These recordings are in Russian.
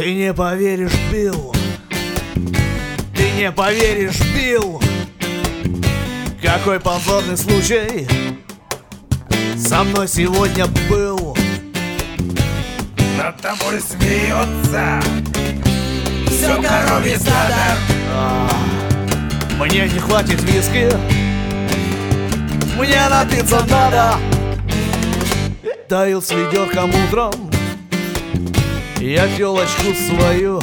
Ты не поверишь, Билл, ты не поверишь, Билл, какой позорный случай со мной сегодня был. Над тобой смеется все коровье стадо. Мне не хватит виски, мне напиться надо. Доил с ведерком утром я телочку свою,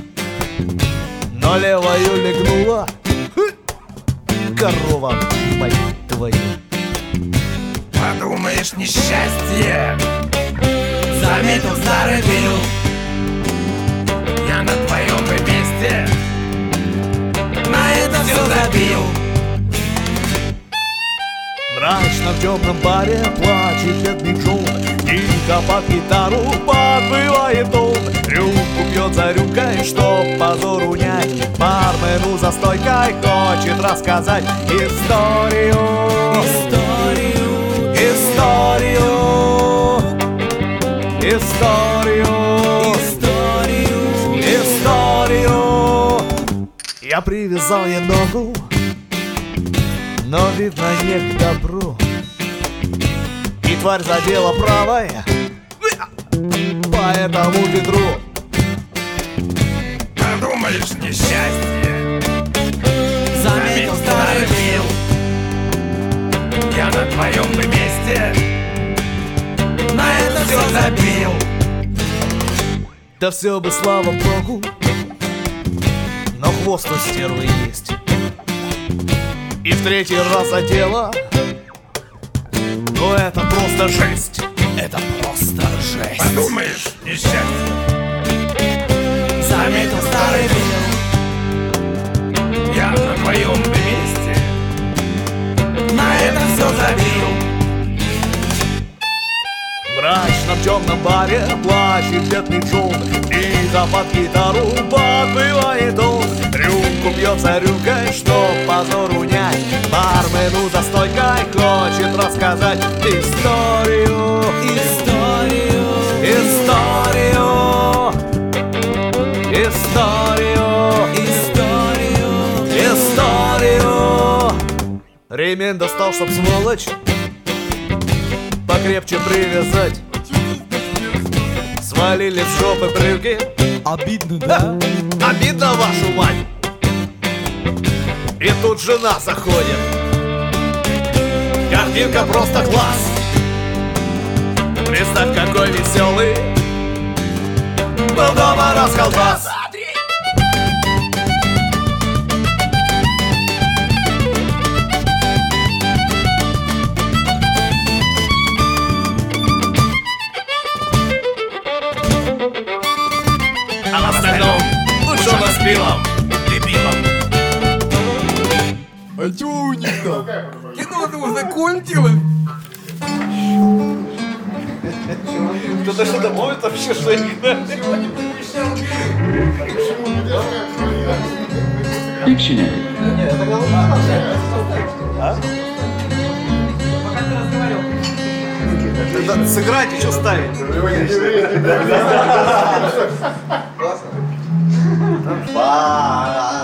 но левою легнула корова, мать твою. Подумаешь, несчастье заметил старый Билл. Я на твоем месте на это все забил. Мрачно в темном баре плачет бедный Джон, тихо под гитару подвывает он. Рюмку пьет за рюмкой, чтоб позор унять. Бармену за стойкой хочет рассказать историю. Я привязал ей ногу, но видно не к добру, и тварь задела правой по этому бедру. Подумаешь, несчастье заметил старый Билл. Я на твоем месте на это все забил. Да все бы слава богу, но хвост у стервы есть. И в третий раз задела, ну это просто жесть. Это просто жесть. Подумаешь, несчастье заметил старый Билл. Я на твоем месте на это все забил. Мрачно в темном баре плачет бедный Джон, и под гитару подвывает он. Рюмку пьет за рюмкой, чтоб позор унять. Бармену за стойкой хочет рассказать историю. Ремень достал, чтоб сволочь покрепче привязать. Свалили с жопы брюки. Обидно, да? Обидно, вашу мать. И тут жена заходит. Картинка просто класс. Представь, какой веселый был дома расколбас. А в остальном лучше он с пилом, дебилом. А чё у них там? Кино-то уже кончилось. Кто-то что-то может вообще что-нибудь? Dictionary. Сыграйте, что ставить? Классно.